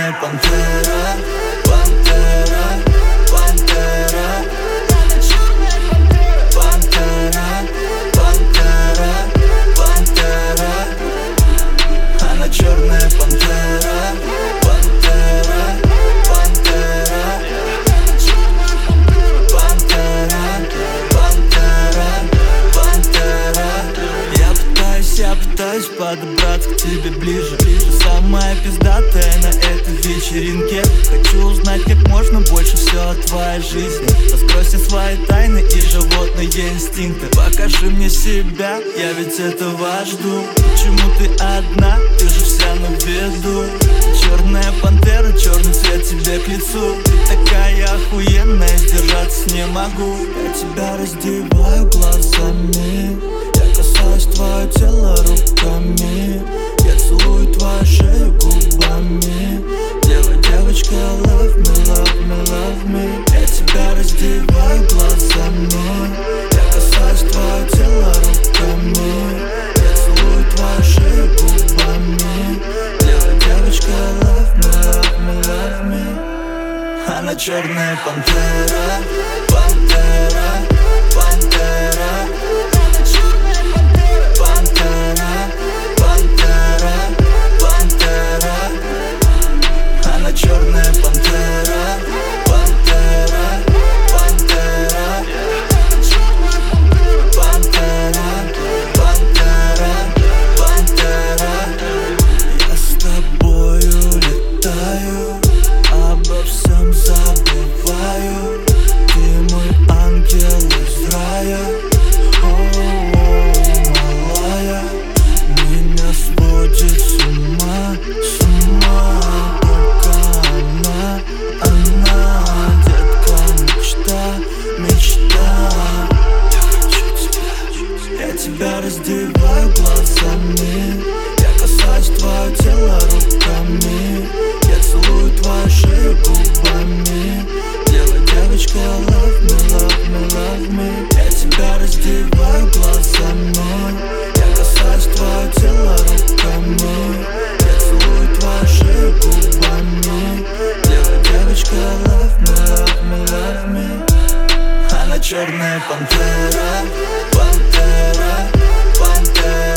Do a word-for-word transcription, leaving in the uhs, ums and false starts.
черная пантера, пантера, пантера, пантера, пантера, пантера. Она черная пантера, пантера, пантера, пантера, пантера, пантера. Я пытаюсь, я пытаюсь подобраться к тебе ближе. Самая пиздатая на этой вечеринке. Хочу узнать как можно больше все о твоей жизни. Раскрой все свои тайны и животные инстинкты. Покажи мне себя, я ведь этого жду. Почему ты одна, ты же вся на виду. Черная пантера, черный цвет тебе к лицу. Ты такая охуенная, сдержаться не могу. Я тебя раздеваю глазами, я касаюсь твое тело руками, я целую твою шею губами. Делай, девочка, love me, love me, love me. Я тебя раздеваю глазами, я касаюсь твое тело руками, я целую твою шею губами. Делай, девочка, love me, love me, love me. Она черная пантера, пантера, пантера, пантера, пантера, пантера. Она черная пантера, пантера, пантера, пантера, пантера, пантера. Я с тобою летаю, обо всем забываю. Ты мой ангел из рая. Малая, меня сводит с ума, с ума. Только она, она, детка, мечта, мечта. Я тебя раздеваю глазами, я касаюсь твое тело руками, я целую твою шею губами. Делай, девочка, love me, love me, love me. Я тебя раздеваю глазами, я касаюсь твое тело руками, я целую твою шею губами. Делай, девочка, love me, love me, love me. Она черная пантера, пантера, пантера.